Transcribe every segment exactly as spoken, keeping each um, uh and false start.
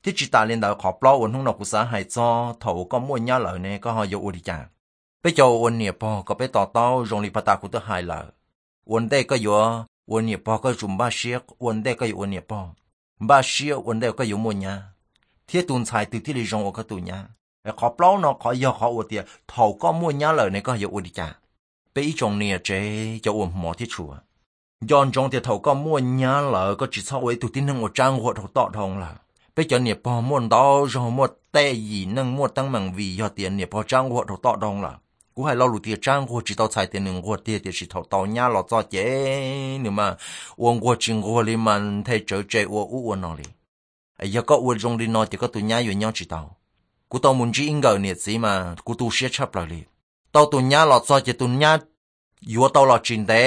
thế chỉ ta lên đó khó bao ổn không nào cũng sẽ hay cho thầu có mua nhá lợi này có họ yêu ổn đi chả bây giờ ổn nhẹ bao có bây tao tao rong li bắt ta cũng tới hai lợi ổn đây có yêu ổn nhẹ bao có dùng ba xíu ổn đây có yêu ổn nhẹ bao ba xíu ổn đây có yêu mua nhá thế tuần sai từที่ rong ở cái tuần nhá khó bao nó khó yêu khó ổn tiền thầu có mua nhá lợi này có yêu ổn đi chả bây giờ nè chế cho ổn mỏ thiết chùaย้อนจงที่เขาก็ม้วนยาเลยก็จิตเขาไว้ตุที่นั่งว่าจ้างหัวเขาต่อทองละไปเจอเนี่ยพอม้วนดาวจงม้วนเตยยีนั่งม้วนตั้งมังวียอดเตียนเนี่ยพอจ้างหัวเขาต่อทองละกูให้เราหลุดเตียจ้างหัวจิตเอาใส่เตียนหนึ่งหัวเตียเตียจิตเขาต่อยาเราจ่อเจ๊เนี่ยมาอ้วนหัวจริงหัวเลยมันเทเจอเจอ้วนอ้วนนอเลยไอ้ยาก็อ้วนจงดีนอเตียก็ตัวยาอยู่ยอจิตเอากูต้องมุนจีอิงเกอร์เนี่ยสิมากูตูเสียชับเลยต่อตัวยาเราจ่อเจตัวยาอยู่ต่อเราจินเต้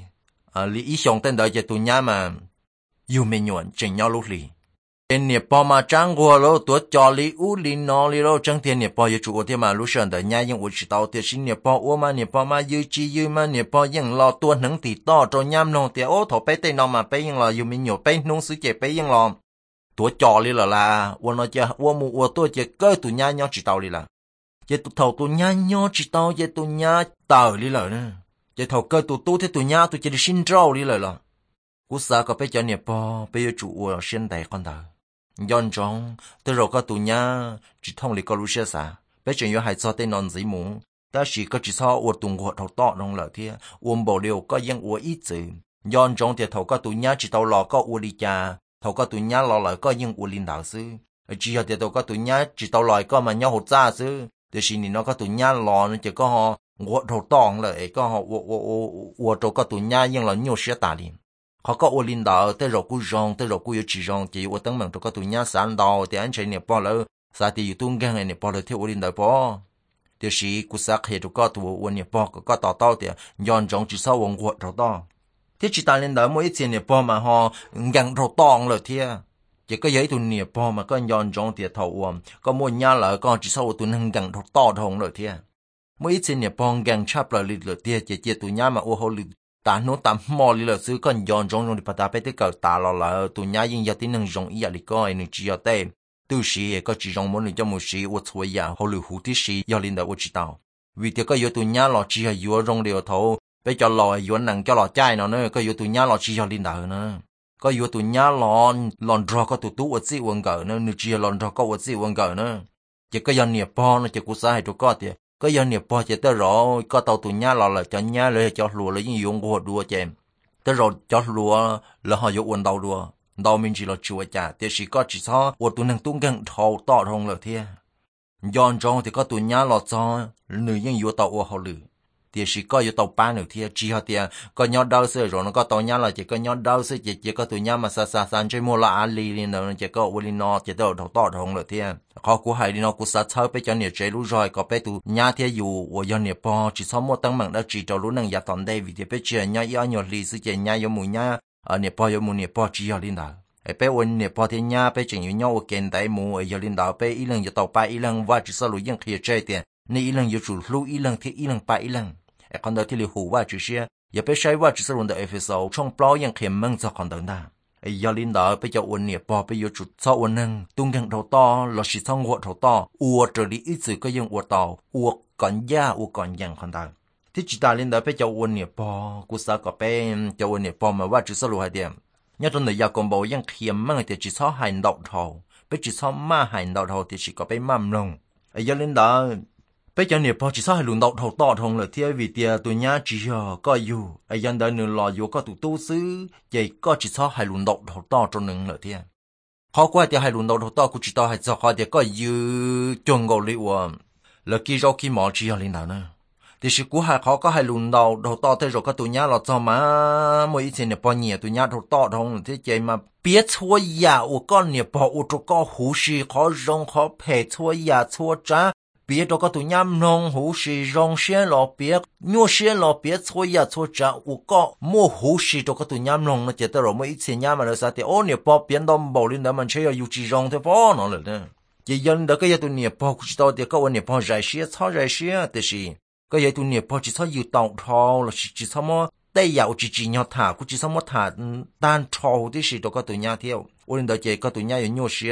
à lý ý xong tên đời cho tụi nhá mà yêu mình nhuận chỉnh nhau lúc lì tên nghiệp bao mà trang qua lo tuổi cho lý u lý nó lý lo chẳng tiền nghiệp bao yêu chủ thì mà lúc sơn đời nhá nhưng u chỉ tao thì xin nghiệp bao u mà nghiệp bao mà yêu chi yêu mà nghiệp bao nhưng lo tuôn nắng thì to cho nhám nông thì ô thổ bé tên nó mà bé nhưng là yêu mình nhuận bé nông sứ chế bé nhưng lo tuổi cho lý là là u nó chơi u mu u tuổi chơi cơ tụi nhá nhau chỉ tao lý là chơi tụi thầu tụi nhá nhau chỉ tao chơi tụi nhá tao lý là nữa giờ thầu cơ tụi tu thế tụi nhá tụi chỉ đi xin trâu đi lời là cú sa có bé cho nè po bé chủ ở xin đại con đời yon trong từ rồi có tụi nhá chỉ thông lý có lúc xe sa bé chuyện hai cho tên non dĩ mũ ta chỉ có chỉ cho ở tung hoạt thầu to trong lợi thế uống bổ liều có dân uống ít chữ yon trong thì thầu có tụi nhá chỉ tàu lò có uống đi cha thầu có tụi nhá lò lại có dân uống linh đạo sư chỉ là thì thầu có tụi nhá chỉ tàu lòi có mà nhau hột ra sư thì xin nó có tụi nhá lò nó chỉ có họ我头当了，刚好我我我我这个东亚用了牛血打的，เขาก็我领导在肉骨上，在肉骨有脂肪，就我等门这个东亚三道的安全呢，包了啥的有东江呢，包了贴我领导包，就是古时黑这个ตัว我呢包个个道道的，ย้อนจง至少我我头当，ที่จิตา领导每一次呢包嘛哈，ยัง头当了贴。chỉ có giấy tụi nè po mà có nhon trong tiệt thầu uom có mua nhà lại con chỉ sau tụi nâng gần thầu to thòng rồi thế mỗi次nè pong gang chắp lại lịch lượt tia chỉ chỉ tụi nhá mà ô hồ lịch ta nó tạm mò lịch lượt xứ con giòn trong trong đi bắt ta bé tới cờ ta lò là tụi nhá yên giờ tí nâng rong ý lịch coi nâng chỉ ở đây tu sĩ có chỉ rong muốn nâng cho một sĩ ô chuối ya hồ lử hú tí sĩ do linh đạo ô chỉ tao vì thế có yếu tụi nhá lò chỉ hay yếu rong đều thấu bé cho lò yếu nâng cho lò chai nó nữa có yếu tụi nhá lò chỉ do linh đạo nữa có yếu tụi nhá lò lòn rò có tụi tú ở xí uống gở nữa nâng chỉ lòn rò có ở xí uống gở nữa chỉ có do nè pong nó chỉ cú sai tụi có tiệt có giờ nghiệp bao giờ tới rồi có tàu tụi nhá lò là cho nháเลยcho lùa là những dụng của đùa chém tới rồi cho lùa là họ dụng quần đầu đùa đầu mình chỉ là chùa chả thì chỉ có chỉ so của tụi năng tung gần thầu to thông là thế giòn trong thì có tụi nhá lò cho nữ những dụng tàu của họ lử thì chỉ có dụng tàu ba nữa thế chỉ họ thì có nhót đau sữa rồi nó có tàu nhá là chỉ có nhót đau sữa chỉ chỉ có tụi nhá mà sa sa san chơi mua là ali liền nó chỉ có ulino chỉ tàu thầu to thông là thế họ cũng hay đi nó cũng sát sao bây giờ nhiều chế lú rồi có bé tụ nhà thế dù ở giờ nhiều po chỉ sau một tăng mạng đã chỉ cho lú năng giá toàn đây vì thế bây giờ nhà yêu nhiều lý sự chế nhà yêu mù nhà ở nhiều po yêu mù nhiều po chỉ ở linh đạo ở bé ôn nhiều po thế nhà bé chỉ yêu nhau ở kênh đại mù ở giờ linh đạo bé ít lần giờ tàu ba ít lần và chỉ sau lú những kia chơi tiền nên ít lần giờ chủ lú ít lần thì ít lần ba ít lần ở con đó thì lú hủ và chỉ xe giờ bé sai và chỉ sau lú đời episode trong bao những khiêm mừng cho con đó ta giờ linh đạo bây giờ ôn nhiều po bây giờ chủ sau ôn năng tung gần đầu to là chỉ xong ngộ đầu to ua trở đi ít sự có những ua tàu ua còn da ua còn dần con ta thì chỉ ta linh đạo bây giờ ôn nhiều po cú sa có bé cho ôn nhiều po màว่าchỉ sau lùi hai điểm nhớ trong đời giờ còn bảo những khiêm mang thì chỉ sau hành động thầu bây chỉ sau ma hành động thầu thì chỉ có bé mầm lông giờ linh đạo bây giờ nhiều po chỉ sau hành động đầu thầu to thong là thế vì tiền tụi nhá chỉ cóอยู่giờ đời nữa làอยู่có tụi tu sứ vậy có chỉ sau hành động đầu thầu to trong nữa là thế họ qua thì hành động đầu thầu to cũng chỉ tao hay cho họ thì cóอยู่จงกอลิวlà kia rồi kia mỏ chỉ lên nào nữa thì sự của họ có hành động đầu đầu to thế rồi có tụi nhá là cho mà mỗi次เนี่ยพอเนี่ยtụi nhá đầu to thong thế vậy mà biết错呀我跟你跑我这个护士好容好陪错呀错渣别这个都伢弄护士让先老别尿先老别错呀错着我个莫护士这个都伢弄了觉得我们以前伢嘛了啥的哦你包变到包里那么却要有几让的包那了呢也人的个也都你包不知道的个我你包热些炒热些的是个也都你包只炒有刀炒了是只炒么带有只只鸟塔估只炒么塔单炒的是这个都伢跳我领导这个都伢有尿些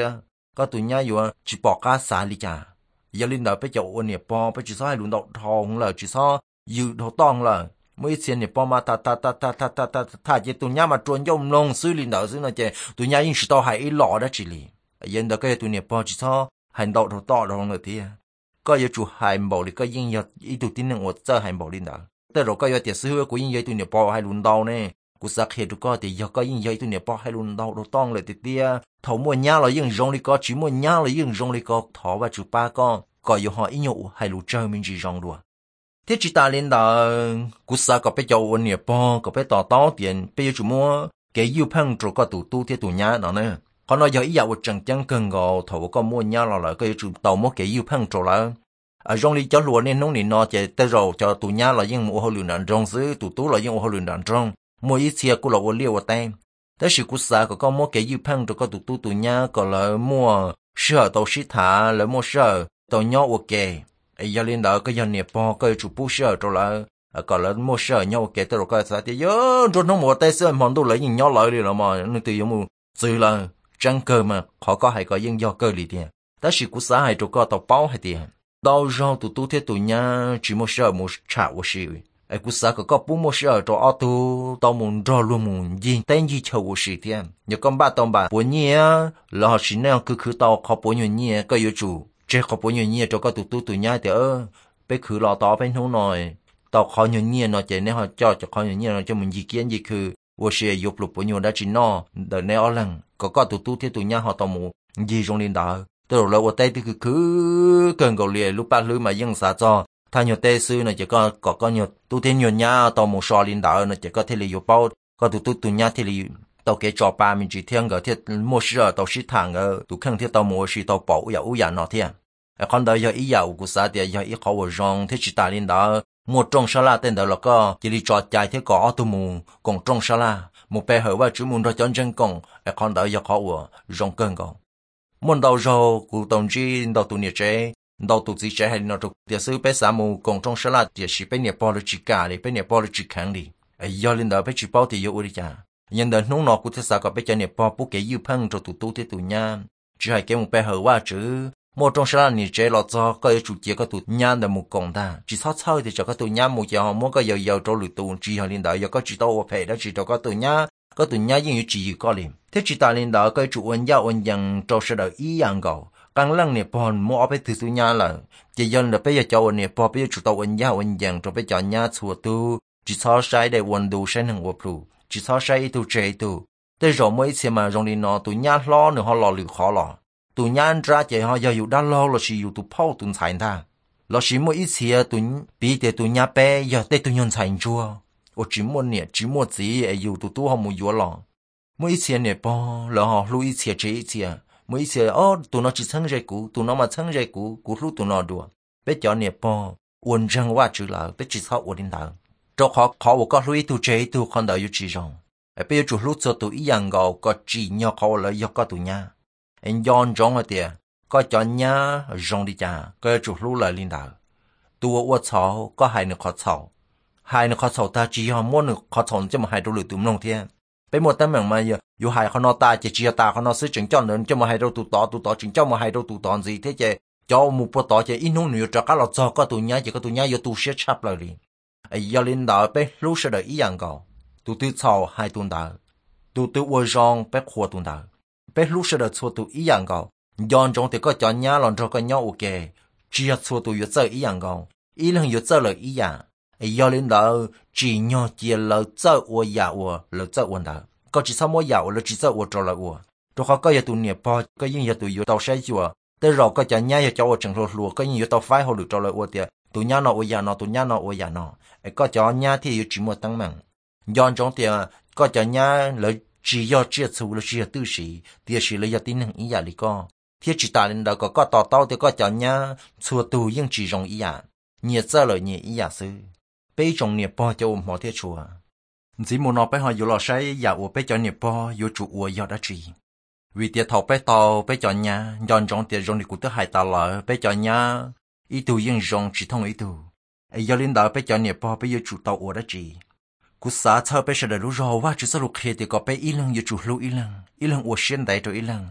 có tụi nhá vừa chỉ bỏ cá xả đi chả giờ linh đạo bây giờ ôn nè bỏ bây chỉ sao hai lùn đậu thòng là chỉ sao dự đầu tòng là mấy tiền nè bỏ mà ta ta ta ta ta ta ta ta chỉ tụi nhá mà trốn trong lông xử linh đạo xử nó chỉ tụi nhá yên chỉ tao hai ít lọ đó chỉ li giờ đó cái tụi nè bỏ chỉ sao hành đậu đầu to đầu người thì có giờ chủ hành bảo thì có yên giờ ít tụi tin năng ở chơi hành bảo linh đạoแต่เราก็ยังเดี๋ยวซื้อกูยิ่งใหญ่ตัวเนี่ยพอให้ลุนดาวเนี่ยกูสักเหตุก็แต่ยังก็ยิ่งใหญ่ตัวเนี่ยพอให้ลุนดาวเราต้องเลยติดเตี้ยถมมวยย่าเรายิ่งรงเลยก็chỉมวยย่าเรายิ่งรงเลยก็ถอว่าจุป้าก็ก็อยู่ห่ออีหนูให้รู้เจอมันจีรงด้วยที่จิตาเล่นดากูสักก็ไปเจ้าวันเนี่ยพอก็ไปต่อต่อเตียนไปอยู่จุมัวแกยิ่งพังจุก็ตู่ตู้ที่ตัวย่าเนาะเนี่ยเขาnói giờ ý dạo chẳng chẳng cần gò thầu có muaย่าเราเลยก็อยู่จุtàu muaแกยิ่งพังจุแล้วở trong lý cho lúa nên nông nên nó chỉ tới rồi cho tụi nhá là những mua hồ lươn đàn trong xứ tụi tú là những hồ lươn đàn trong mua ít xe cũng là ô liu ở tay tới sự của xã có con mua cái dư phăng rồi có tụi tú tụi nhá còn là mua sữa tàu xí thả là mua sữa tàu nhỏ ok ấy giờ lên đó cái giờ nẹp po cái chụp bút sữa rồi là còn là mua sữa nhỏ ok tới rồi cái xã thì nhớ rồi nó mua tay sữa món đồ lấy những nhỏ lợi đi là mà nó từ giống mua từ là trăng cơ mà họ có hay có những do cơ lì tiền tới sự của xã hay rồi có tàu bao hay tiền đau rau tụt tụt thế tụi nhá chỉ một sợi một chảo một xíu, ai cũng sợ có có bốn một sợi cho auto tao muốn rau luôn muốn gì tên gì chầu một xíu thế, nhớ con ba tao ba bốn nhia là họ chỉ nên cứ cứ tao khó bốn nhia có yêu chủ, chế khó bốn nhia cho có tụt tụt tụi nhá thì ơ, bây cứ lo tao bên không nói, tao khó nhia nó chỉ nên họ cho cho khó nhia nó cho mình gì kiến gì cứ, tôi sẽ giúp lục bốn nhia đã chỉ nó, đợi này ở lần có có tụt tụt thế tụi nhá họ tao muốn gì trong liên đạo. Tôi rồi ở đây thì cứ cứ cần cầu liền lúc ba lưới mà dân xã cho thay nhiều tê sư này chỉ có có có nhiều tu tiên nhiều nhà tàu một sò linh đạo này chỉ có thể là bao có tụ tụ tụ nhà thì là tàu cái trò ba mình chỉ thiên cái thì mua sữa tàu xí thẳng ở tụ khăn thì tàu mua xí tàu bảo ya u ya nọ thiên còn đời giờ ý giàu của xã thì giờ ý khó ở rong thì chỉ ta linh đạo một trong xã la tên đó là có chỉ đi trò chạy thì có tụ mù còn trong xã la một bé hở và chú muốn ra chọn chân còn còn đời giờ khó ở rong cơn còn muốn đầu rồi cụ tổng chí đầu tụ nhiệt chế đầu tụ gì chế hay nó trục địa sư bé xã mù cùng trong sản địa sĩ bé nhiệt bao được chỉ cả đi bé nhiệt bao được chỉ kháng đi do lên đó bé chỉ bao thì yêu đi chả nhưng đến nông nọ cụ thế xã có bé cho nhiệt bao bút cái yêu phăng cho tụ tụ thế tụ nha chỉ hay cái một bé hở qua chứ một trong sản nhiệt chế lọt cho có chủ chế có tụ nha để một cộng ta chỉ sót sau thì cho có tụ nha một giờ họ muốn có giàu giàu cho lụt tụ chỉ hay lên đó giờ có chỉ tao phải đó chỉ cho có tụ nha có tụi nhá những chỉ có liền thế chỉ ta lên đó cái chủ ấn giao ấn rằng cho sự đời ý rằng gầu càng lăng nè bọn mua ở bên từ tụi nhá là chỉ dân là bây giờ cho nè bọn bây giờ chủ tàu ấn giao ấn rằng cho bây giờ nhá chùa tu chỉ so sai để quân đủ sen hàng ốp lu chỉ so sai tu chế tu thế rồi mấy次mà trong đi nó tụi nhá lo nữa họ lo lử khó lo tụi nhá ra chỉ họ giờ อยู่ đã lo là chỉ อยู่ tụi phao tụi xài ta là chỉ mấy次tụi bị để tụi nhá bé giờ để tụi nhân xài chua我只摸呢，只摸自己也有多多好没有了。每一次呢，包然后录一次这一次，每一次哦，都那只撑着股，都那么撑着股，股路都那多。别叫呢包，文章话知了，别只操我领导。这好好我告诉一度这一度看到有几种，哎，别做路做都一样个，个只要考了要个度呢，人样种了的，个叫呢种的家，个做路了领导，多我操，个还能靠操。hai nó khó sầu ta chỉ họ muốn được khó sầu cho mà hai đôi lưỡi tụm nông thiên, bây một tấm bằng mà giờ, dù hai họ nó ta chỉ chỉ ta họ nó sẽ chỉnh cho nên cho mà hai đôi tụt tỏ tụt tỏ chỉnh cho mà hai đôi tụt tỏ gì thế chứ, cho một bộ tỏ chứ ít nông nhiều cho các lọ cho các tụi nhá chỉ có tụi nhá giờ tụi sẽ chắp lại đi, ấy giờ lên đó bây lúc sẽ đợi ý rằng cầu, tụi tụi sầu hai tuần đó, tụi tụi uo rong bây khua tuần đó, bây lúc sẽ đợi xua tụi ý rằng cầu, dọn trong thì có cho nhá làm cho cái nhau ok, chỉ xua tụi giờ chơi ý rằng cầu, ý lần giờ chơi lời ý rằng giờ lên đó chỉ nhau chỉ là chơi uo ya uo là chơi uo đó có chỉ sao mỗi ya là chỉ chơi uo cho là uo rồi họ có giờ tụi nhẹ po có những giờ tụi giờ tàu xe chùa tới rồi có cho nhá giờ cho uo chẳng rồi lùa có những giờ tàu phái họ được cho là uo tiệt tụi nhá nó uo ya nó tụi nhá nó uo ya nó có cho nhá thì chỉ một tăng mạng dọn trong tiệt có cho nhá là chỉ do chia sẻ là chia tư sĩ tiệt sĩ là giờ tin năng ý ya đi co thiết chỉ ta lên đó có có tàu tàu thì có cho nhá xua tù nhưng chỉ dùng ý ya nhiệt giờ là nhiệt ý ya sư bây trong nhiệt po cho ôm họ thiết chùa chỉ muốn nó bây họอยู่ lò say giả ủa bây cho nhiệt poอยู่ chủ ủa giờ đã chỉ vì tiệt thầu bây tàu bây cho nhà dọn trong tiệt trong thì cũng tới hai tàu lợ bây cho nhà ý tu yên trong chỉ thông ý tu ấy giờ lên đó bây cho nhiệt po bây giờ chủ tàu ủa đã chỉ cú xã thơ bây giờ đãรู้rồiว่า chỉ sao lúc khi thì có bây ý lăng giờ chủ lưu ý lăng ý lăng ủa xuyên đại rồi ý lăng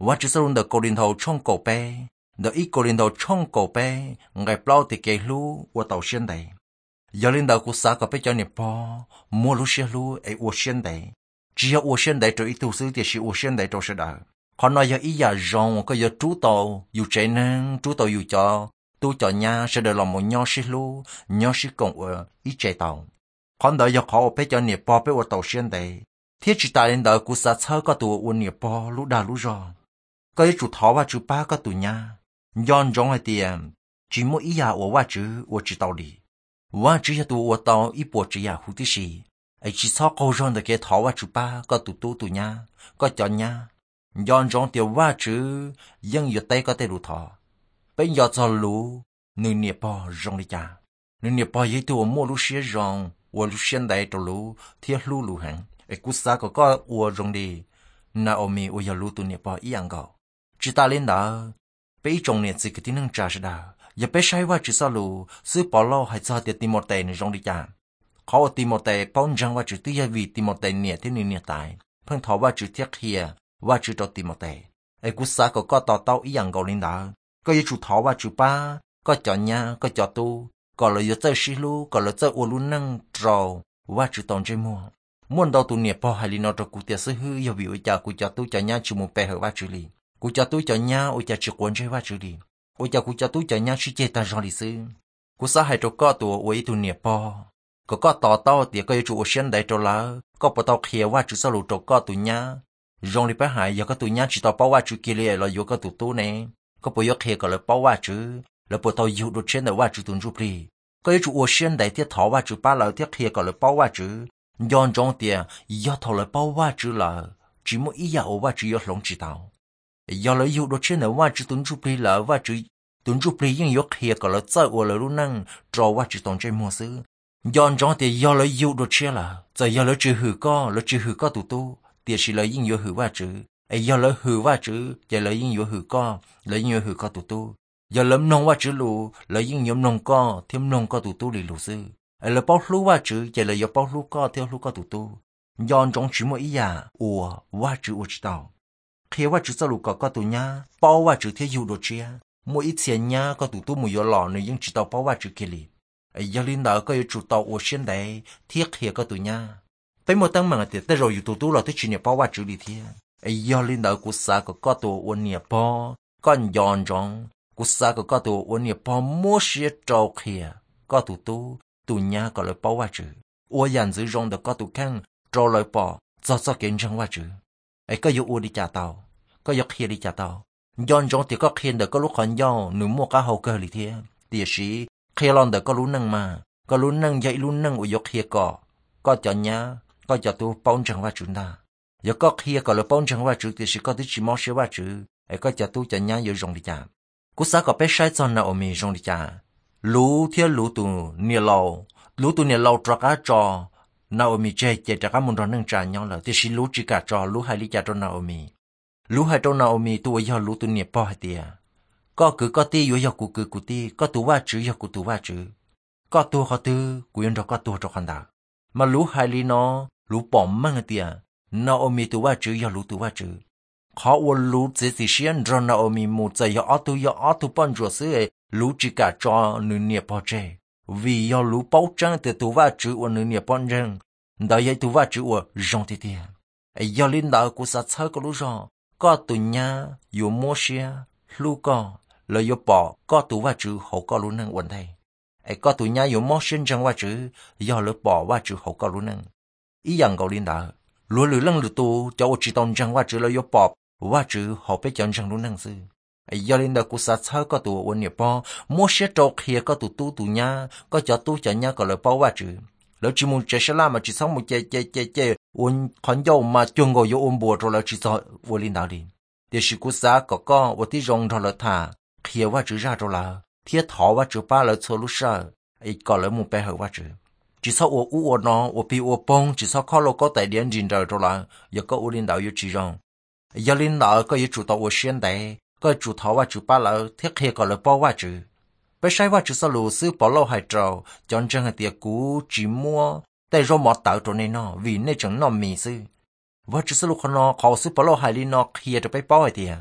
ว่าจะสรุนเดอโกลินโทช่องโกเปเดออีโกลินโทช่องโกเปไงเปล่าติเกลูว่าเต่าเชียนใดยาลินเดอกุสาก็ไปเจ้าเนี่ยพอมัวรู้เชียรู้ไอ้อวเชียนใด只要我现在这一读书的是我现在做事的，可能要一样让个要主导有才能，主导有教，都叫伢是的，那么伢是路，伢是讲我一知道，看到要考我被叫你报被我到现在，天气大人的古啥车个多我你报路大路上，个一主头话就八个多伢，伢中了点，只么一样我话就我知道哩，我只要多我到一波只呀胡的是。ấy chỉ sau câu rong được cái thọ qua chụp ba có tụ tụ tụ nhá có chọn nhá nhon trong tiểu qua chữ dân việt tây có thể đủ thọ bây giờ cho lú nửa nhiệt bò rong đi cha nửa nhiệt bò vậy tụ mua lú xía rong và lú xuyên đại cho lú thiết lú lú hàng ấy cú sa có có ua rong đi na omi ua giờ lú tụ nhiệt bò ý ăn gạo chỉ ta lên đó bây trong nhiệt gì cái tiếng trả sẽ đào giờ bây sai qua chỉ sau lú sư bỏ lâu hay cho tiệt tìm một tệ nửa rong đi chaเขาตีมอเตอป้อนจังว่าจุดที่ยาวีตีมอเตอเนี่ยที่นี่เนี่ยตายเพิ่งทว่าจุดเทียเฮียว่าจุดตัวตีมอเตอไอ้กุศลก็ก็ต่อเต้าอีอย่างเกาหลีนะก็ยังจุดทว่าจุดป้าก็จอญาก็จอตูก็เลยจะเจอชิลูก็เลยเจออลุนั่งจอว่าจุดตอนเจมัวม้วนดาวตัวเนี่ยพอให้ลีนอตกูเตียซื้อยาวีอุจากูจอตูจอญาชิมุเปเหว่าจุลีกูจอตูจอญาอุจาจุกวนเจว่าจุลีอุจากูจอตูจอญาชิเจตาจอลิซื้อกุศลให้ตัวก็ตัวไว้ตัวเนี่ยพอก็ก็ต่อเต้าเดี๋ยวก็จะจูเชียนได้ตัวละก็ปะเต้าเขียว่าจุสรุปตัวก็ตัวเนี้ยยองลิไปหายยังก็ตัวเนี้ยจิตต่อเป้าว่าจุกิเลสเราอยู่ก็ตัวตู้เนี่ยก็ปะยกเขียก็เลยเป้าว่าจุแล้วปะเต้าอยู่ตัวเชียนได้ว่าจุตุนจุปรีก็จะจูเชียนได้ที่ถอว่าจุป้าเราที่เขียก็เลยเป้าว่าจุย้อนจงเดียยอดถอเลยเป้าว่าจุละจิมุอียาว่าจุยอดหลงจิตเอายอเลยอยู่ตัวเชียนได้ว่าจุตุนจุปรีละว่าจุตุนจุปรียังยกเขียก็เลยเจ้าว่าเลยรู้นั่งรอว่าจุตรงใจมัวซื้อย้อนจ้องแต่ยอเลยอยู่ดูเชี่ยละจะยอเลยจือหือก็เลยจือหือก็ตุตุเดี๋ยวสิเลยยิ่งอยู่หือว่าจือไอ้ยอเลยหือว่าจือจะเลยยิ่งอยู่หือก็เลยยิ่งอยู่หือก็ตุตุยอเลยนงว่าจือลูเลยยิ่งยมนงก็เทียมนงก็ตุตุลิลูซื้อไอ้เลยเป้าลูว่าจือจะเลยยอเป้าลูก็เทียมลูก็ตุตุย้อนจ้องจือมัวอีหยาอัวว่าจืออุจตาวเขียว่าจือสรุปก็ก็ตุญญาเป้าว่าจือเทียอยู่ดูเชี่ยมัวอีเทียนญาก็ตุตุมัวยอหล่อเนี่ยยิ่งจิตเอาเป้าว่าจือเกลีไอ้ยาลินดาก็อยู่จุดต่อโอเชียนได้เทียเขียก็ตัวเนี้ยไปหมดตั้งมันแต่แต่เราอยู่ตัวตัวเราที่จีเนี่ยเพราะว่าจุดเทียไอ้ยาลินดากุศลก็ก็ตัววันเนี่ยพอก้อนย้อนจงกุศลก็ก็ตัววันเนี่ยพอมัวเสียจอเขียก็ตัวตัวตัวเนี้ยก็เลยเพราะว่าจุดอวยันซื้อจงแต่ก็ตัวแข้งจอเลยปอจะจะเก่งจังว่าจุดไอ้ก็อยู่อวดิจ่าเตาก็ยกเขียดิจ่าเตาย้อนจงแต่ก็เขียนแต่ก็ลูกขอนย่อหนุ่มมัวก็เฮาเกลิเทียเดี๋ยวสิเขียลอนเด็กก็รู้นั่งมาก็รู้นั่งใหญ่รู้นั่งอุยกเขียก่อก็จะเนี้ยก็จะตัวป้องจังว่าจุนดาอย่าก็เขียก็เลยป้องจังว่าจุดที่สิก็ที่จิมอเชื่อว่าจุดไอ้ก็จะตัวจะเนี้ยอยู่ตรงดิจ่ากุศลก็ไปใช้จอนน่ะอมีตรงดิจ่ารู้เที่ยวรู้ตัวเนี่ยเรารู้ตัวเนี่ยเราตระก้าจอน่าอมีเจเจตระก้ามุนรอนั่งจ่าเนี้ยเลยที่สิรู้จิกาจอรู้ให้ลิจ่าตัวน่าอมีรู้ให้ตัวน่าอมีตัวยอรู้ตัวเนี่ยป้อให้เตียก็คือก็ตีอยู่ยากูคือกูตีก็ตัวว่าจื้อยากูตัวว่าจื้อก็ตัวเขาตื้อกูยังเราก็ตัวเราคนดามารู้ไฮลีนอรู้ปอมมั่งเตียนาโอมีตัวว่าจื้อยารู้ตัวว่าจื้อเขาว่ารู้เจสิเชียนรอนาโอมีมูใจยาอตัวยาอตุปันจัวซื้อรู้จิกาจอนึเนียพอเจวิยารู้เป้าจังแต่ตัวว่าจื้อวันนึเนียปอนจังได้ยัยตัวว่าจื้อว่าจงทีเดียไอ้ยาลินดากูสัตย์เธอก็รู้จอก็ตัวเนี้ยอยู่มัวเชียลูกก็เลยยปอก็ตัวว่าจื้อเขาก็รู้นั่งวันใดไอ้ก็ตัวเนี้ยอยู่มอเช่นจังว่าจื้อยอเลยปอว่าจื้อเขาก็รู้นั่งอีอย่างเกาหลีน่ะรู้หรือเรื่องหรือตัวจะอดจิตตอนจังว่าจื้อเลยยปอว่าจื้อเขาไปจังจังรู้นั่งซื้อไอ้ยอลินดากุศลเธอก็ตัววันเนี่ยปอมอเช่นโจเขียก็ตัวตู้ตัวเนี้ยก็จะตู้จะเนี้ยก็เลยปอว่าจื้อแล้วจิมุนเจชลามาจิตสองมุนเจเจเจเจวันขันยาวมาจงก็ยอมบัวตัวเราจิตวันลินดาลินเดี๋ยวสิกุศลก็ก็วันที่รงทอละท่าเขียว่าจื้อราตัวละเทียถอว่าจื้อป้าเลยโซลุชาไอ้ก็เลยมุ่งไปเหอว่าจื้อจิตสาวอู้อ้วนอว่าปีอ้วนปงจิตสาวข้อโลก็แต่เลี้ยงจินเดอร์ตัวละอย่าก็อุลินดาวอยู่จีรงยาลินดาวก็อยู่จุดตัวเชียนได้ก็จุดถอว่าจื้อป้าเลยเทียเขียก็เลยป้อว่าจื้อไปใช้ว่าจื้อสรุปซื้อปอเล่าให้เจ้าจนจังให้เตียกูจีมัวแต่เราหมดเต่าตัวนี้นอวินในจังนอมีซื้อว่าจื้อสรุปคนนอเขาซื้อปอเล่าให้ลีนอเขียจะไปป้อไอเตีย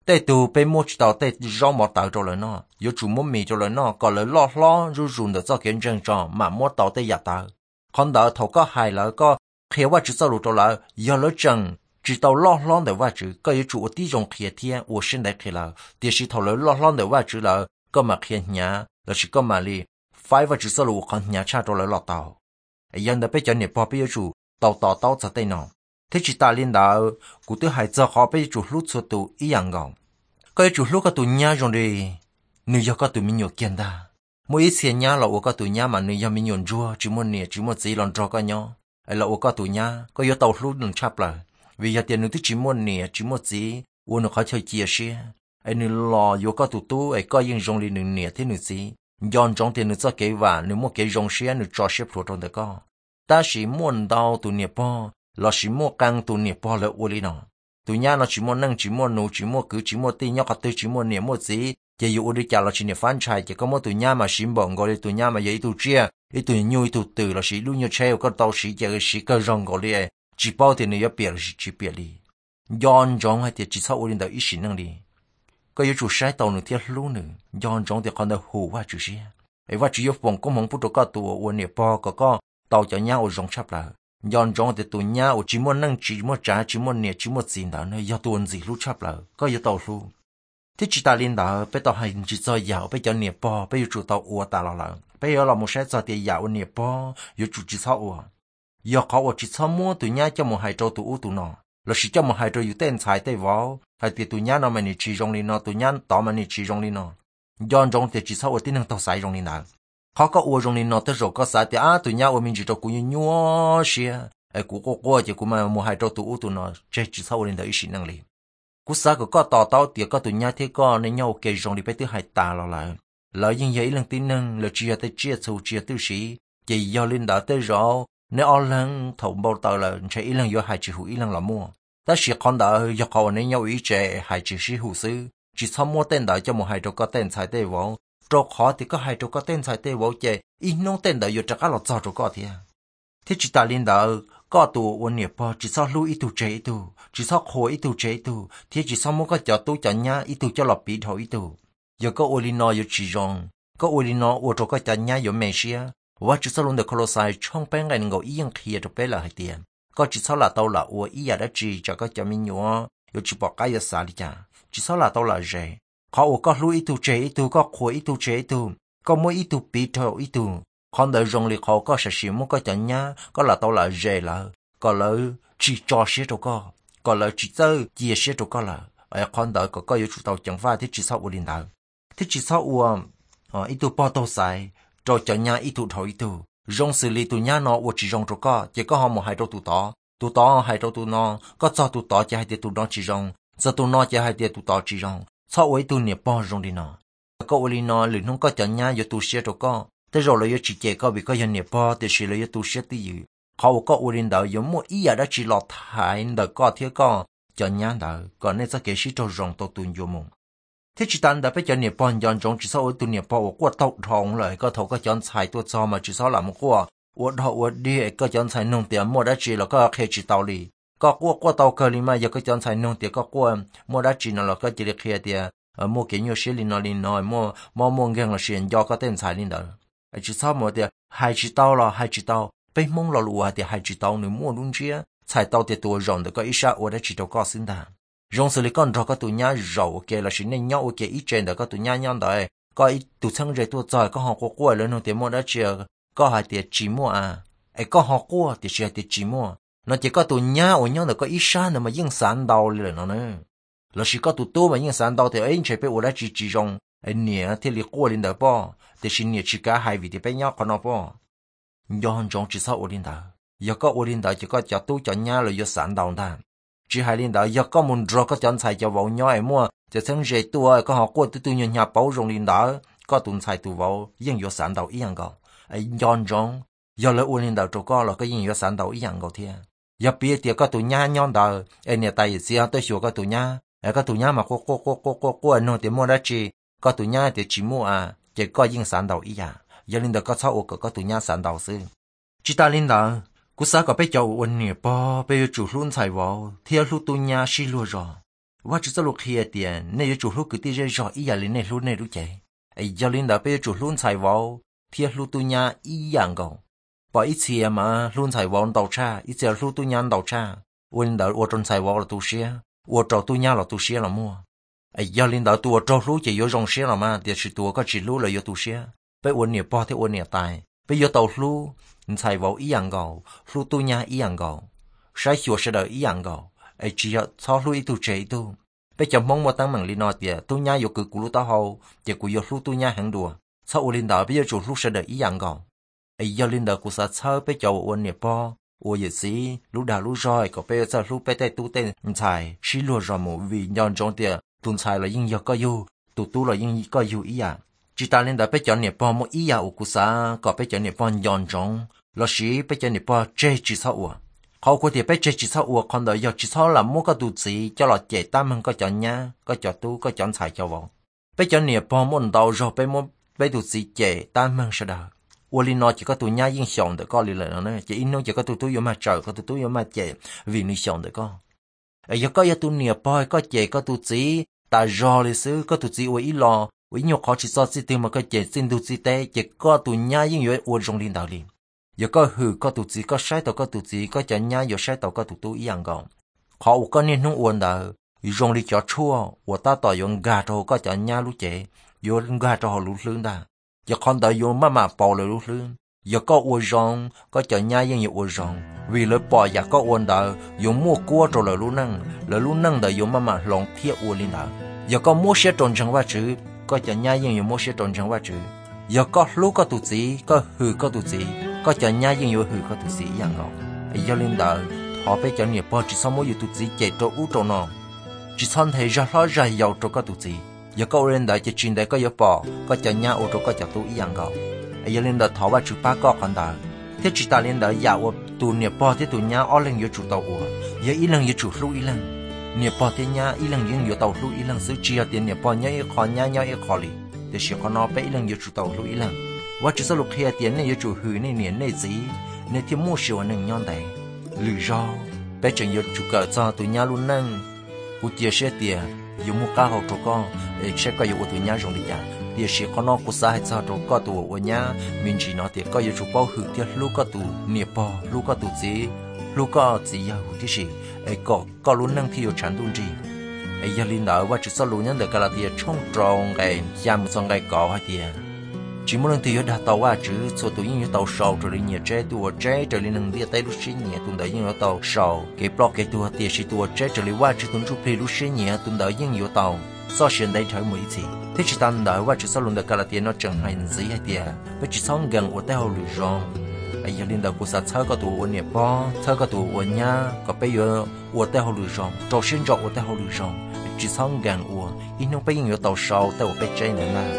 tê tù bê mua chỉ tàu tê rau mỏ tàu cho lời nó yếu chủ mua mì cho lời nó còn lời lo lo ru rùn được cho kiến chân tròn mà mua tàu tê giả tàu còn đỡ thầu có hài lỡ có khi qua chữ sao lụt cho lỡ do lỡ chân chỉ tàu lo lo để qua chữ có yếu chủ tí dòng kia thiên u sinh đại khi lỡ thì chỉ thầu lỡ lo lo để qua chữ lỡ có mà khi nhà là chỉ có mà li phải qua chữ sao lụt còn nhà cha cho lỡ lọt tàu dân đã biết cho nệp bỏ biết chủ tàu tàu tàu cho tây nó thế chỉ ta liên đạo cụ tư hải cho họ biết chủ lúc số tụ ý dạng gọn cái chủ lúc cái tụ nhà rồi đi người do cái tụ mình nhiều kiên ta mỗi ít xe nhà là ở cái tụ nhà mà người do mình nhiều rùa chỉ muốn nè chỉ muốn gì lần cho cái nhau ấy là ở cái tụ nhà có yếu tàu lúc đừng chắp lại vì giờ tiền người thứ chỉ muốn nè chỉ muốn gì uống nó khó chơi chia sẻ ấy người lo yếu cái tụ tu ấy có những rong đi nè nè thế người gì dọn trong tiền người cho cái và người mua cái rong xe người cho xếp rồi trong đó có ta chỉ muốn đào tụ nè po là chỉ mua căng tụ nè po là uống đi nó tụ nhà nó chỉ muốn nâng chỉ muốn nấu chỉ muốn cứ chỉ muốn tiền nhau cả tới chỉ muốn nè mua gì chỉ dụ đi chả là chỉ nè phán trai chỉ có mỗi tụ nhà mà xin bọn gọi đi tụ nhà mà vậy tụ chia ít tụ nhiều tụ từ là chỉ luôn như treo có tàu chỉ chỉ cái chỉ cái rong gọi đi chỉ bao tiền này biệt chỉ biệt đi dọn trong hay thì chỉ sau uống được ít xin năng đi có yếu chủ sai tàu nữa thì luôn nữa dọn trong thì còn được hù qua chủ gì ấy và chỉ yếu phòng có mong phụ thuộc cả tụ uống nè po có có tàu cho nhau ở rong chắp là dọn trong thì tụ nhà ở chỉ muốn nâng chỉ muốn trả chỉ muốn nè chỉ muốn gì đó nữa do tuần gì lúc chắp là có yếu tàu luôn thế chỉ ta liên đạo bây tàu hành chỉ cho giàu bây giờ nè po bây giờ chủ tàu uo ta là là bây giờ là một số cho tiền giàu nè po giờ chủ chỉ sao uo giờ họ uo chỉ sao mua tụi nhà cho một hai trâu tụi u tụi nó là chỉ cho một hai trâu อยู่ tên xài tay vào hay tiền tụi nhà nó mà nè chỉ rong lên nó tụi nhà tao mà nè chỉ rong lên nó dọn trong thì chỉ sao uo tin năng tao xài rong lên nào họ có uo rong lên nó tới rồi có xài thì à tụi nhà uo mình chỉ cho cũng như nhua xia ai cũng có qua chỉ cũng mà một hai trâu tụi u tụi nó chỉ chỉ sao lên tới ý năng liền cú sa có có tàu tàu tiệt có tụi nhà thế có nên nhau kề rong đi bé thứ hai ta lo lại lợi như vậy lần tin nâng là chia tới chia sâu chia tư sĩ chỉ do linh đạo tới rõ nếu ở lần thầu bao tàu là chỉ lần do hai chữ hữu lần là mua ta chỉ con đạo do họ nên nhau ý trẻ hai chữ sĩ hữu sư chỉ sau mua tên đạo cho một hai trâu có tên sai tê võ trâu khó thì có hai trâu có tên sai tê võ trẻ ít nông tên đạo do chắc là cho trâu có thế thế chỉ ta linh đạo có tụ uốn nhẹ po chỉ sau lui ít tụ chế ít tụ chỉ sau khổ ít tụ chế ít tụ thì chỉ sau mỗi cái cho tụ cho nhá ít tụ cho lọp bị thầu ít tụ giờ có uốn nó giờ chỉ rong có uốn nó uốn cho cái cho nhá giờ mẹ xia và chỉ sau luôn được colosai trong bên cái ngồi yên kia cho bé là hai tiền có chỉ sau là tàu là uốn ý đã chỉ cho cái cho mình nhua giờ chỉ bỏ cái giờ xả đi cha chỉ sau là tàu là rẻ họ uốn có lui ít tụ chế ít tụ có khổ ít tụ chế ít tụ có mỗi ít tụ bị thầu ít tụ con đời rong liệt họ có sẽ xíu muốn có chẳng nhá có là tao là dễ là có là chỉ cho xíu cho có có là chỉ chơi chia xíu cho có là ở con đời có có yếu chủ tàu chẳng phải thì chỉ sau u linh đạo thì chỉ sau u ờ ít tụ bao tàu xài cho chẳng nhá ít tụ thầu ít tụ rong xử lý tụ nhá nó u chỉ rong cho có chỉ có họ một hai trâu tụ to tụ to hai trâu tụ nó có cho tụ to chỉ hai tiệt tụ nó chỉ rong giờ tụ nó chỉ hai tiệt tụ to chỉ rong sau ấy tụ niệm bao rong đi nó có u linh nó liền không có chẳng nhá yếu tụ xíu cho có thế rồi là chỉ chế có bị có doanh nghiệp po thì chỉ là tu sửa tí gì họ có uống đào giống một ý đã chỉ lọt hại đợt có thiếu có cho nhang đào còn nên sẽ kể sĩ cho rong tàu tuần vô mông thế chỉ tan đã phải doanh nghiệp po dọn trong chỉ sau tuần nghiệp po qua tàu thòng lại có thầu có chọn xàiตัวcho mà chỉ sau làm một qua uống thầu uống đi có chọn xài nông tiền mua đã chỉ là có khi chỉ tàu đi có qua qua tàu cơ li mà giờ có chọn xài nông tiền có qua mua đã chỉ là có chỉ là khi tiền mua cái nhiều xe li nó li nó mua mua mua ngang là tiền do có tên xài li đó chỉ sau một thì hai chỉ tàu là hai chỉ tàu bên mông là lúa thì hai chỉ tàu nữa mua luôn chứ xài tàu thì tuổi rồng được có ít sao ở đây chỉ tàu có xin ta rồng xử lý con cho có tụi nhá rầu kia là chỉ nên nhau ok ít trên được có tụi nhá nhau đấy có ít tụi thân rồi tụi giỏi có họ có qua lên nó thì mua đã chưa có hai thì chỉ mua à ấy có họ qua thì chỉ thì chỉ mua nó chỉ có tụi nhá ở nhau được có ít sao nữa mà những sản tàu lên nó nữa là chỉ có tụi tôi mà những sản tàu thì ấy chỉ biết ở đây chỉ chỉ rồng ấy nhẹ thì liệt qua lên được bao thì xin nhớ chỉ cả hai vị thì bé nhau còn nó po, do trong chỉ sau ổn định đó, giờ có ổn định đó chỉ có cho tu cho nhau là do sản đầu ta, chỉ hai linh đó giờ có muốn rồi có chọn xài cho vào nhau ấy mua,จะทั้งเจตัวก็หอกว่าตัวยันยาเป้ารงลินดาก็ตุนใส่ตัวว่ายังอยู่สารดาวอีอย่างก็ไอ้ย้อนจงย้อนเลยอุลินดาวตัวก็เราก็ยังอยู่สารดาวอีอย่างก็เทียอย่าเปียเตียก็ตัวย่าย้อนดาวไอ้เนี่ยตายเสียตัวชัวก็ตัวย่าไอ้ก็ตัวย่ามาโคโคโคโคโคโคโน่เตียมัวได้จีก็ตัวย่าเตียจีมัวอ่ะเจก็ยิ่งสารดาวอีอย่างย้อนลินดาวก็ชอบก็ก็ตัวย่าสารดาวซึ่งจิตาลินดาวกูสาก็ไปเจ้าวันเนี่ยปอไปจู่ลุ่นใส่วอเที่ยวลุ่ตัวย่าชิลัวรอว่าจะจะลูกเฮียเตียนเนี่ยจุลูกคือที่จะรออีอย่างเลยเนี่ยลูกเนี่ยรู้ใจไอ้ยาลินดาไปจุลูนใส่วอลเทียลูกตัวเนี้ยอีอย่างก่อนพออีเชียมาลูนใส่วอลต่อชาอีเชียลูกตัวเนี้ยต่อชาวันเดาวัวจนใส่วอลตัวเชียวัวจอตัวเนี้ยเราตัวเชียเรามั่วไอ้ยาลินดาตัวจอลูกจะยอรงเชียเรามาเดี๋ยวสิตัวก็จิลูเลยยอตัวเชียไปวันเนี่ยพอที่วันเนี่ยตายไปยอต่อลูกใส่วอลอีอย่างก่อนลูกตัวเนี้ยอีอย่างก่อนใช้หัวเสดอีอย่างก่อนไอ้จีอะชอบลูกอีตัวเจตัวไปจับมองมาตั้งมังลีนอเดียตัวเนี้ยอยู่คือกูรู้ต่อเขาเดี๋ยวกูยอลูกตัวเนี้ยหังดัวชอบวันลินดาไปยอจุลูกเสดอีอย่างก่อนไอ้ยาลินดากูสัตว์เช่าไปจับวันเนี่ยพอ我也是，路大路窄，个别在路边在都等人才，是路上么为人中的人才了，应有个有，都多了应个有一样。只大领导被叫你帮么一样，我估啥个被叫你帮人中，老师被叫你帮这只操我，好过的被这只操我看到要只操了么个肚子，叫了简单们个叫伢，个叫都个叫才叫我，被叫你帮么到肉被么被肚子简单们是的。我哩nói chỉ có tụi nhá yên sòng được con哩là nó chỉ in nó chỉ có tụi tụi mà trời có tụi tụi mà chạy vì nó sòng được con ở giờ có giờ tụi nè boy có chạy có tụi chỉ ta rò lịch sử có tụi chỉ ở ý lò ở nhiều khó chỉ so chỉ từ mà có chạy xin tụi chỉ té chỉ có tụi nhá yên ở ở trong linh đạo liền giờ có hử có tụi chỉ có sai tàu có tụi chỉ có chạy nhá giờ sai tàu có tụi tụi yên con họ có nên không uốn đạo trong linh cho chua ở ta tàu dùng gà trâu có chạy nhá lú chạy giờ gà trâu họ lú lươn đã giờ con đợi vô mà mà bỏ lời lúc lươn giờ có uốn rong có chở nhai nhưng nhiều uốn rong vì lời bỏ giờ có uốn đợi dùng mua cua rồi lời lúc nâng lời lúc nâng đợi dùng mà mà lòng thiết uốn lên đợi giờ có mua xe tròn trăng qua chữ có chở nhai nhưng nhiều mua xe tròn trăng qua chữ giờ có lúc có tụt gì có hừ có tụt gì có chở nhai nhưng nhiều hừ có tụt gì dạng ngọ giờ lên đợi họ phải chở nhiều bỏ chỉ sau mỗi tụt gì chạy trâu ú trâu nọ chỉ xong thấy ra lo ra giàu trâu có tụt gì giờ có lên đợi chỉ chuyện đấy có giờ bỏ có chở nhai ô trâu có chở tụi dạng ngọ giờ lên đợi thọ vào chữ ba có còn đợi thế chỉ ta lên đợi giàu tụi nhiều bỏ thế tụi nhai ở lên giờ chủ tàu giờ ít lần giờ chủ lúc ít lần nhiều bỏ thế nhá ít lần giờ giờ tàu lúc ít lần xử chia tiền nhiều bỏ nhá ít khó nhá nhá ít khó li để chỉ có nó bé ít lần giờ chủ tàu lúc ít lầnว่าจะสรุปเฮียเตียนเนี่ยจู่หือในเนี่ยในจีในที่มู่เสียวหนึ่งย้อนใดหรือรอไปจนยจู่เกิดจอตุญญาลุ่นนั่งกูเจียเสียเตียอยู่มู่ก้าหกตัวก็เอกเชก็อยู่ตุญญาจงดีจ้าเตียเสียเขานอกกูสาให้จอตัวก็ตัววันนี้มินจีนอเตียก็อยู่จู่เป้าหือเตียลูกก็ตัวเนี่ยปอลูกก็ตัวจีลูกก็จียาหูที่สิเอกก็ก็ลุ่นนั่งที่อยู่ชั้นตุนจีไอ้ยาลินดาว่าจะสรุปนั้นเด็กกะลาเตียช่องตรงไงยามส่งไงก่อให้เตียchỉ muốn lần thứ đã tàu qua chứ số tụi những tàu sầu rồi đi nhiều trái tua trái rồi lên nâng đi tay lúc xí nhẹ tụi đợi những tàu sầu cái block cái tua tiền xí tua trái rồi đi qua chứ tụi chụp play lúc xí nhẹ tụi đợi những nhiều tàu so sánh đây thấy mấy gì thế chỉ tan đợi qua chứ sau lần được cả là tiền nó chẳng hay gì hay tiền với chỉ xong gần ở tay hồ lười rong ai giờ lên đầu của sát thơ có tụi ở nhẹ po thơ có tụi ở nhà có bây giờ ở tay hồ lười rong trâu xuyên trâu ở tay hồ lười rong chỉ xong gần ở ít nó bây giờ tàu sầu tay ở bên trái này mà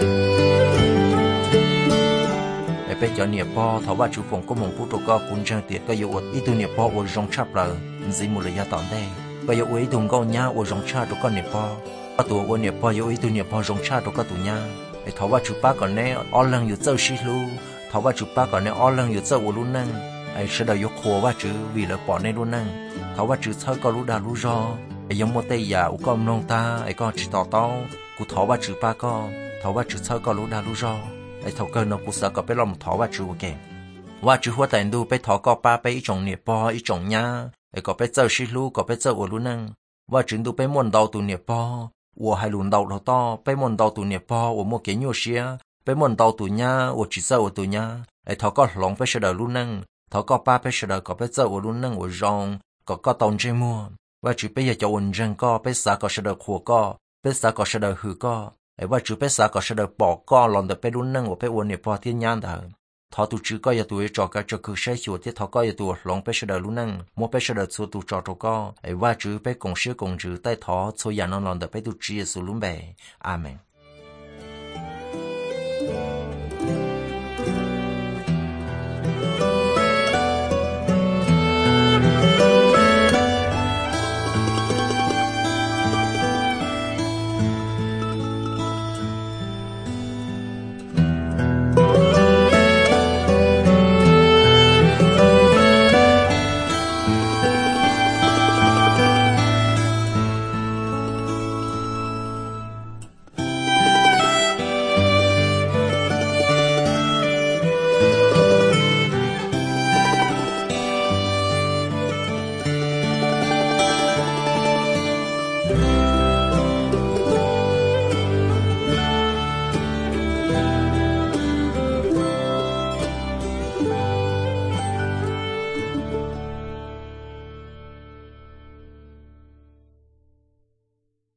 ไปเจอเนี่ยพอถาว่าชูฟงก็มองผู้ตัวก็คุณเชิงเตียก็อยู่อดอีตัวเนี่ยพออดรองชาเปล่าสิมุลยาตอนได้ก็อยู่อีตุงก็ญาอดรองชาตัวก็เนี่ยพอตัวอดเนี่ยพออยู่อีตัวเนี่ยพอรองชาตัวก็ตัวญาไอ้ถาว่าชูป้าก่อนเนี่ยอ้อลังอยู่เจ้าชิลูถาว่าชูป้าก่อนเนี่ยอ้อลังอยู่เจ้าอรุ่นนั่งไอ้เสด็จยกขัวว่าจื้อวีเลยปอในรุ่นนั่งถาว่าจื้อเธอก็รู้ดารู้รอไอ้ยังโมเตยาอุกอมลงตาไอ้ก็จิตต่อต้อกูถาว่าจื้อป้าก็ถาว่าจื้อเธอก็รู้ดารู้รอไอ้เท่าเกินเรากูสก็ไปลองถอว่าจูแกว่าจูหัวแต่ดูไปถอก็ป้าไปอีจงเนี่ยปออีจงญาไอ้ก็ไปเจอชิลูก็ไปเจออลูนั่งว่าจึงดูไปม่วนดาวตัวเนี่ยปอวัวให้ลุนดาวเราต่อไปม่วนดาวตัวเนี่ยปอวัวโมเกญโยเชียไปม่วนดาวตัวญาวัวจิเจอตัวญาไอ้เท่าก็หลงไปเสด็จลูนั่งเท่าก็ป้าไปเสด็จก็ไปเจออลูนั่งวัวรองก็ก็ตอนเจมัวว่าจูไปอยากจะอุ่นจังก็ไปสาก็เสด็จขัวก็ไปสาก็เสด็จหือก็ไอ้ว่าจูไปสาก็เสด็จปอกก็หลอนแต่ไปรุ่นนั่งว่าไปวันเนี่ยพอที่ยานเถอะทอตูจื้อก็อย่าตัวจอกก็จะคือใช้ชัวที่ทอก็อย่าตัวหลงไปเสด็จรุ่นนั่งมัวไปเสด็จชัวตูจอตัวก็ไอ้ว่าจูไปกงเชื่อกงจื้อใต้ทอชัวยานนอนหลอนแต่ไปตูจีสุลุ่มเบอาเมน